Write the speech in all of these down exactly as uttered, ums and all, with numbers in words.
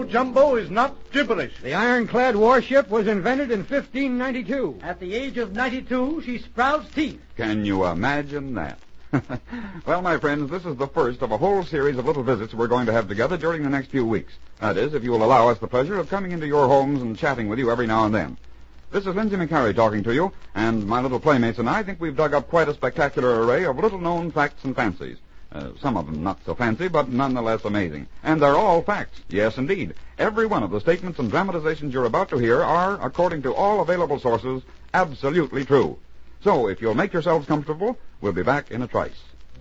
mumbo-jumbo is not gibberish. The ironclad warship was invented in fifteen ninety-two. At the age of ninety-two, she sprouts teeth. Can you imagine that? Well, my friends, this is the first of a whole series of little visits we're going to have together during the next few weeks. That is, if you will allow us the pleasure of coming into your homes and chatting with you every now and then. This is Lindsay McCarry talking to you, and my little playmates and I think we've dug up quite a spectacular array of little-known facts and fancies. Uh, some of them not so fancy, but nonetheless amazing. And they're all facts. Yes, indeed. Every one of the statements and dramatizations you're about to hear are, according to all available sources, absolutely true. So, if you'll make yourselves comfortable, we'll be back in a trice.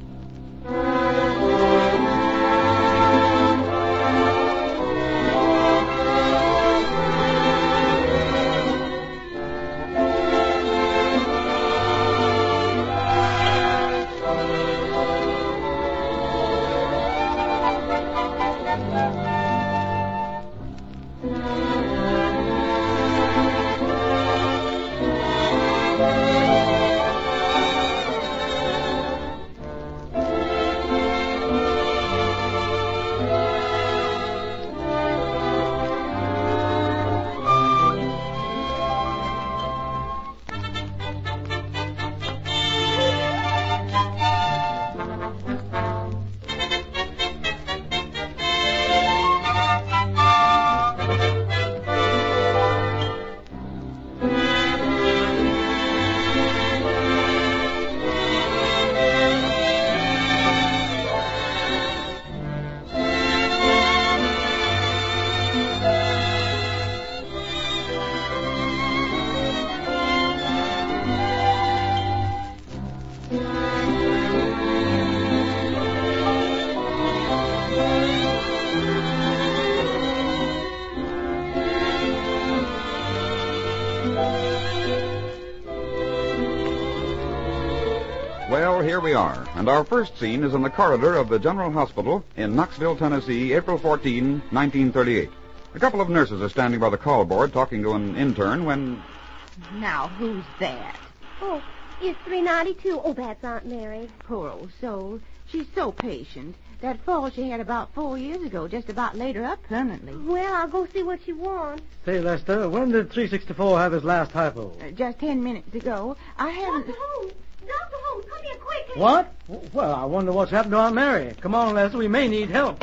Well, here we are, and our first scene is in the corridor of the General Hospital in Knoxville, Tennessee, April fourteenth, nineteen thirty-eight. A couple of nurses are standing by the call board talking to an intern when... Now, who's that? Oh, it's three ninety-two. Oh, that's Aunt Mary. Poor old soul. She's so patient. That fall she had about four years ago just about laid her up permanently. Well, I'll go see what she wants. Say, Lester, when did three sixty-four have his last hypo? Uh, just ten minutes ago. I haven't... Doctor Holmes! Doctor Holmes, come here quickly. What? Well, I wonder what's happened to Aunt Mary. Come on, Lester, we may need help.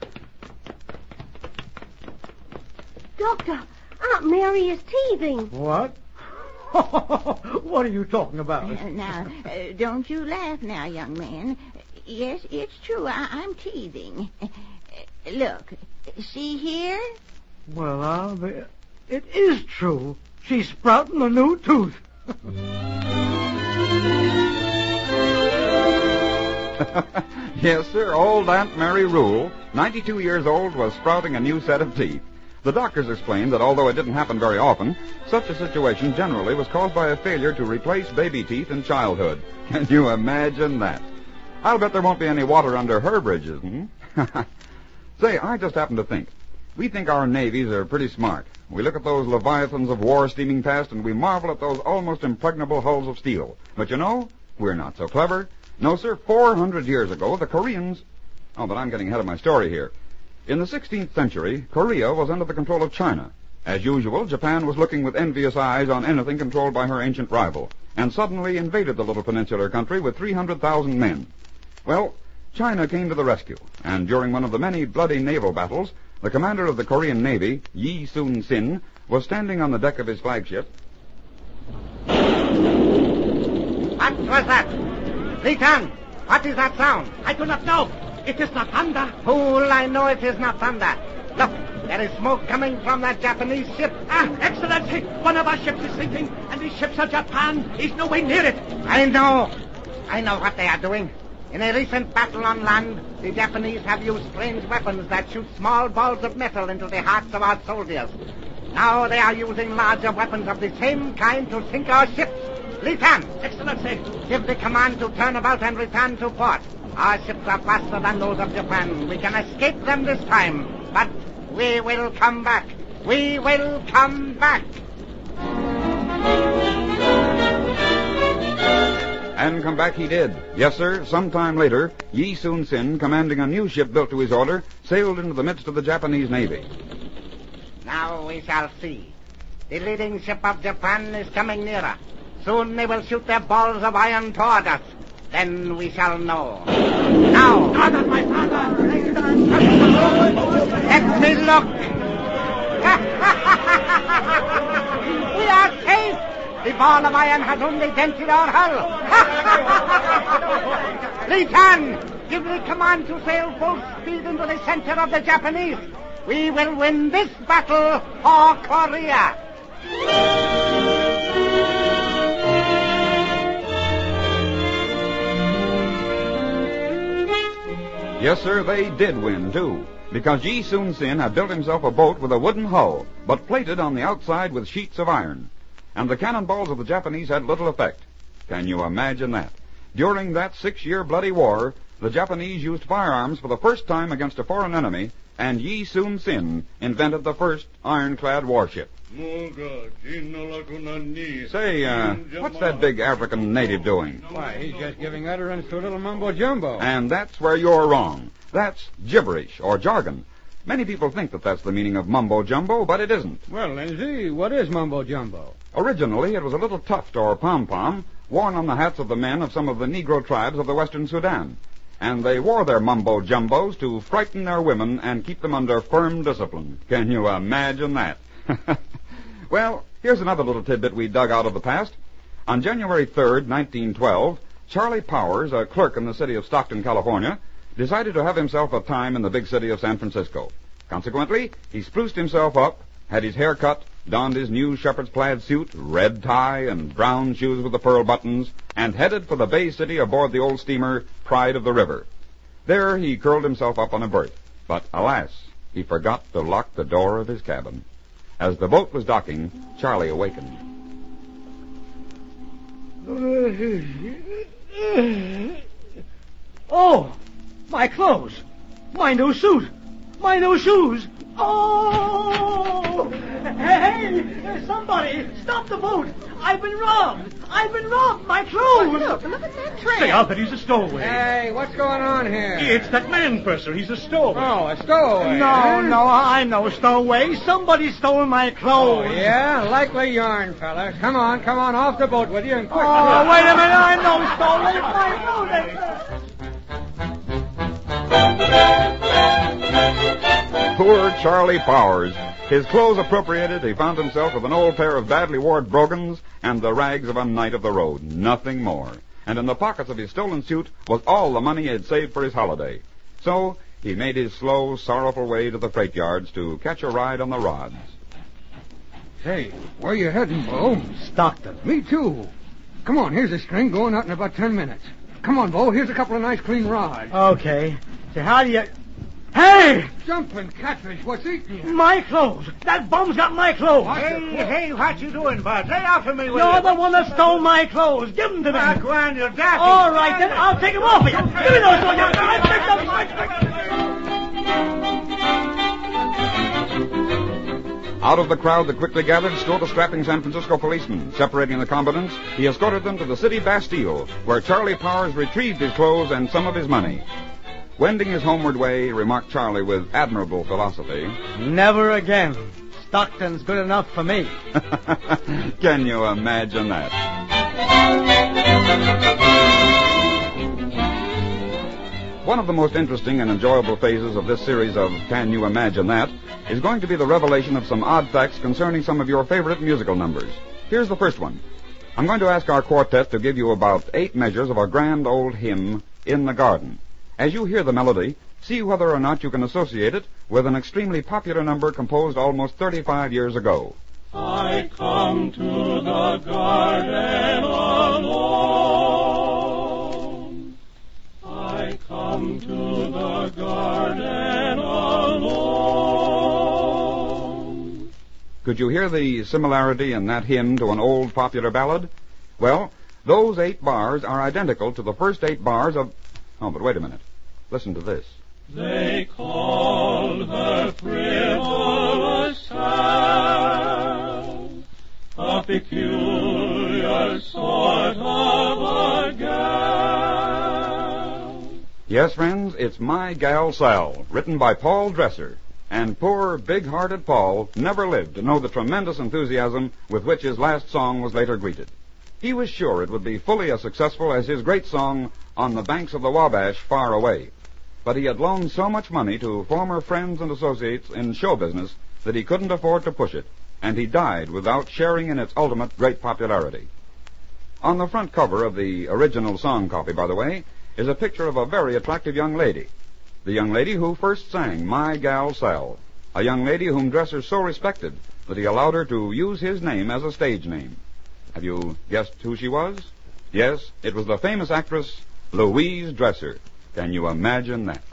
Doctor, Aunt Mary is teething. What? What are you talking about? Uh, now, uh, don't you laugh now, young man. Yes, it's true. I- I'm teething. Uh, look, see here? Well, I'll be... It is true. She's sprouting a new tooth. Yes, sir, old Aunt Mary Rule, ninety-two years old, was sprouting a new set of teeth. The doctors explained that although it didn't happen very often, such a situation generally was caused by a failure to replace baby teeth in childhood. Can you imagine that? I'll bet there won't be any water under her bridges, hmm? Say, I just happen to think. We think our navies are pretty smart. We look at those leviathans of war steaming past, and we marvel at those almost impregnable hulls of steel. But you know, we're not so clever. No, sir, four hundred years ago, the Koreans... Oh, but I'm getting ahead of my story here. In the sixteenth century, Korea was under the control of China. As usual, Japan was looking with envious eyes on anything controlled by her ancient rival, and suddenly invaded the little peninsular country with three hundred thousand men. Well, China came to the rescue, and during one of the many bloody naval battles, the commander of the Korean Navy, Yi Sun-sin, was standing on the deck of his flagship. What was that? Lieutenant, what is that sound? I do not know. It is not thunder. Fool, I know it is not thunder. Look, there is smoke coming from that Japanese ship. Ah, Excellency, one of our ships is sinking, and the ships of Japan is nowhere near it. I know. I know what they are doing. In a recent battle on land, the Japanese have used strange weapons that shoot small balls of metal into the hearts of our soldiers. Now they are using larger weapons of the same kind to sink our ships. Lieutenant! Excellency! Give the command to turn about and return to port. Our ships are faster than those of Japan. We can escape them this time. But we will come back. We will come back. And come back he did. Yes, sir, sometime later, Yi Sun-sin, commanding a new ship built to his order, sailed into the midst of the Japanese Navy. Now we shall see. The leading ship of Japan is coming nearer. Soon they will shoot their balls of iron toward us. Then we shall know. Now! Father, my father! Let me look! We are safe! The ball of iron has only dented our hull. Li Tan, give me command to sail full speed into the center of the Japanese. We will win this battle for Korea. Yes, sir, they did win, too, because Yi Sun Sin had built himself a boat with a wooden hull, but plated on the outside with sheets of iron. And the cannonballs of the Japanese had little effect. Can you imagine that? During that six-year bloody war, the Japanese used firearms for the first time against a foreign enemy, and Yi Sun Sin invented the first ironclad warship. Say, uh, what's that big African native doing? Why, he's just giving utterance to a little mumbo-jumbo. And that's where you're wrong. That's gibberish or jargon. Many people think that that's the meaning of mumbo-jumbo, but it isn't. Well, Lindsay, what is mumbo-jumbo? Originally, it was a little tuft or pom-pom worn on the hats of the men of some of the Negro tribes of the western Sudan. And they wore their mumbo-jumbos to frighten their women and keep them under firm discipline. Can you imagine that? Well, here's another little tidbit we dug out of the past. On January third, nineteen twelve, Charlie Powers, a clerk in the city of Stockton, California, decided to have himself a time in the big city of San Francisco. Consequently, he spruced himself up, had his hair cut, donned his new shepherd's plaid suit, red tie, and brown shoes with the pearl buttons, and headed for the Bay City aboard the old steamer Pride of the River. There he curled himself up on a berth, but alas, he forgot to lock the door of his cabin. As the boat was docking, Charlie awakened. Oh, my clothes. My new suit. My new shoes. Oh! Hey, somebody, stop the boat. I've been robbed. I've been robbed. My clothes. Look, look at that tramp. Say, I'll bet he's a stowaway. Hey, what's going on here? It's that man, Purser. He's a stowaway. Oh, a stowaway. No, huh? no, I know stowaway. Somebody stole my clothes. Oh, yeah? Likely yarn, fellas. Come on, come on, off the boat with you and quick. Oh, wait a minute. I know stowaway. My clothes. Poor Charlie Powers. His clothes appropriated, he found himself with an old pair of badly worn brogans and the rags of a knight of the road. Nothing more. And in the pockets of his stolen suit was all the money he had saved for his holiday. So he made his slow, sorrowful way to the freight yards to catch a ride on the rods. Hey, where you heading, Bo? Stockton. Me too. Come on, here's a string going out in about ten minutes. Come on, Bo, here's a couple of nice clean rods. Okay. So how do you... Hey! Jumping catfish, what's eating you? My clothes. That bum's got my clothes. Hey, hey, what you doing, bud? Lay off of me with You're you. the one that stole my clothes. Give them to me. Ah, go on, you're daffy. All right, then. I'll take them off of you. Give me those clothes. I'll take them. I'll take them. Out of the crowd that quickly gathered strode a strapping San Francisco policeman. Separating the combatants, he escorted them to the city Bastille, where Charlie Powers retrieved his clothes and some of his money. Wending his homeward way, remarked Charlie with admirable philosophy, Never again. Stockton's good enough for me. Can you imagine that? One of the most interesting and enjoyable phases of this series of Can You Imagine That is going to be the revelation of some odd facts concerning some of your favorite musical numbers. Here's the first one. I'm going to ask our quartet to give you about eight measures of a grand old hymn, In the Garden. As you hear the melody, see whether or not you can associate it with an extremely popular number composed almost thirty-five years ago. I come to the garden alone. I come to the garden alone. Could you hear the similarity in that hymn to an old popular ballad? Well, those eight bars are identical to the first eight bars of... Oh, but wait a minute. Listen to this. They called her frivolous Sal, a peculiar sort of a gal. Yes, friends, it's My Gal Sal, written by Paul Dresser. And poor, big-hearted Paul never lived to know the tremendous enthusiasm with which his last song was later greeted. He was sure it would be fully as successful as his great song, On the Banks of the Wabash, Far Away. But he had loaned so much money to former friends and associates in show business that he couldn't afford to push it, and he died without sharing in its ultimate great popularity. On the front cover of the original song copy, by the way, is a picture of a very attractive young lady. The young lady who first sang My Gal Sal, a young lady whom Dresser so respected that he allowed her to use his name as a stage name. Have you guessed who she was? Yes, it was the famous actress Louise Dresser. Can you imagine that?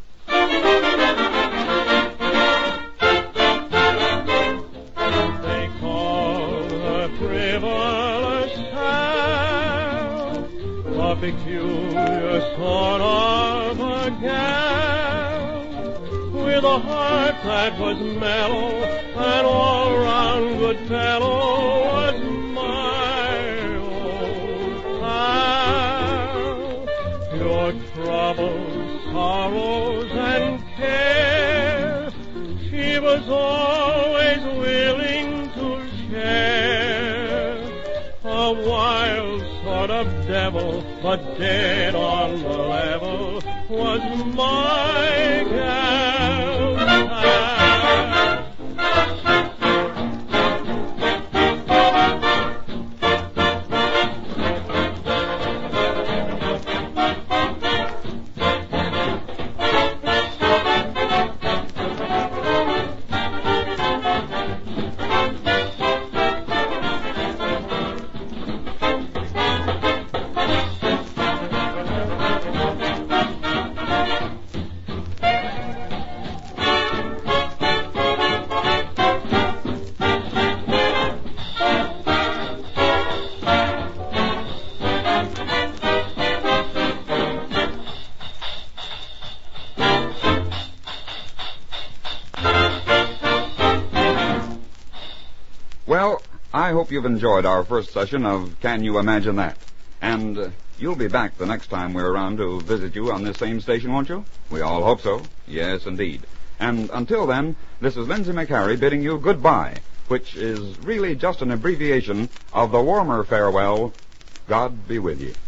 They call her frivolous gal, a peculiar sort of a gal, with a heart that was mellow and all round good fellow was my old pal. Your troubles, sorrows, and care, she was always willing to share. A wild sort of devil, but dead on the level, was my gal pal. Well, I hope you've enjoyed our first session of Can You Imagine That? And uh, you'll be back the next time we're around to visit you on this same station, won't you? We all hope so. Yes, indeed. And until then, this is Lindsay McHarry bidding you goodbye, which is really just an abbreviation of the warmer farewell, God be with you.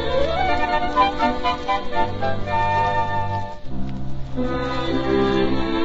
Thank you.